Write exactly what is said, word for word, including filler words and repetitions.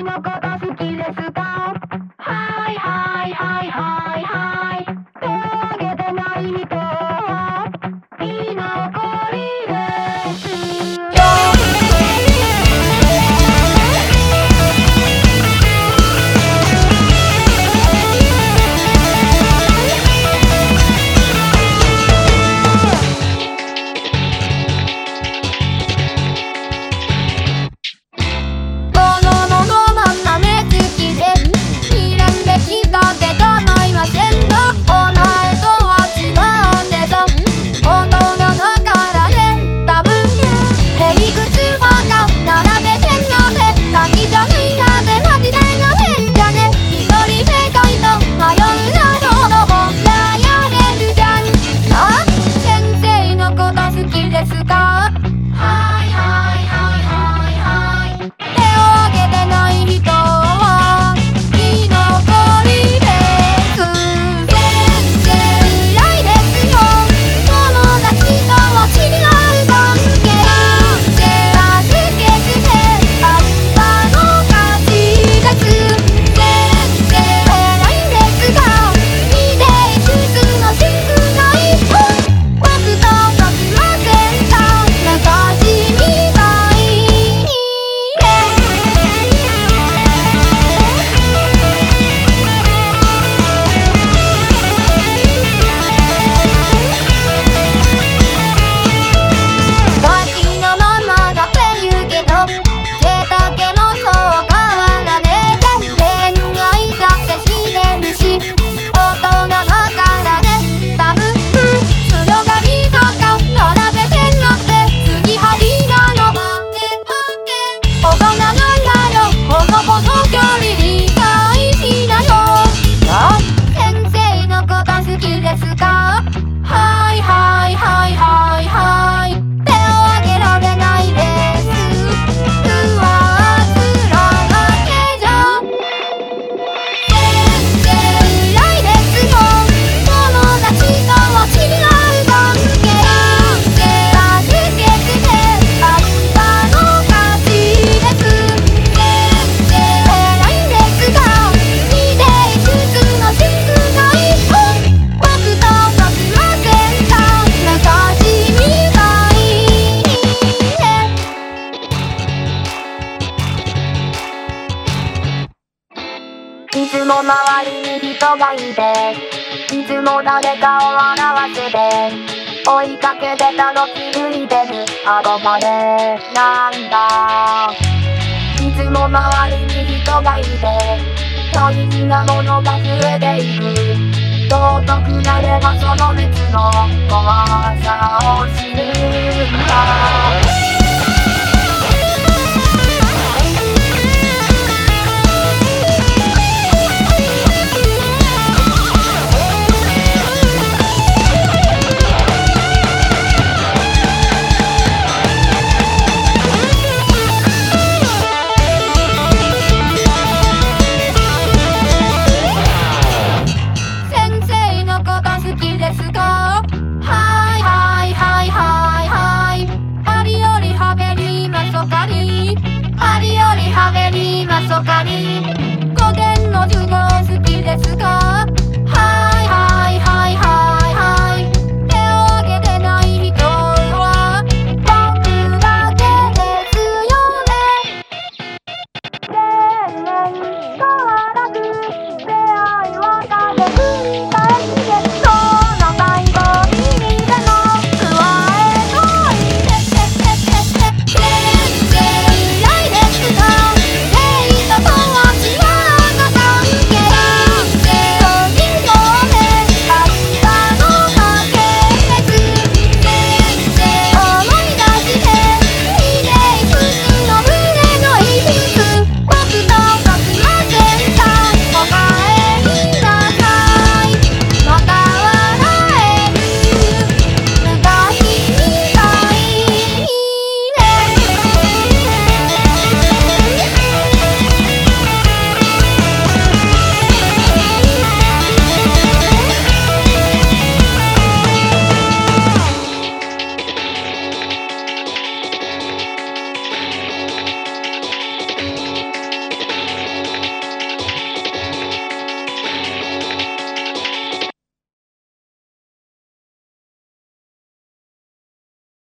のこと好きですか？はいはいはいはいはい。手を挙げてない人は居残りですよ。いつも周りに人がいて、いつも誰かを笑わせて、追いかけてたの気づいてる憧れなんだ。いつも周りに人がいて、大事なものが増えていく。尊くなればその熱の怖さを知るんだ。ありよりはべりまそかに古典の図号好きですか？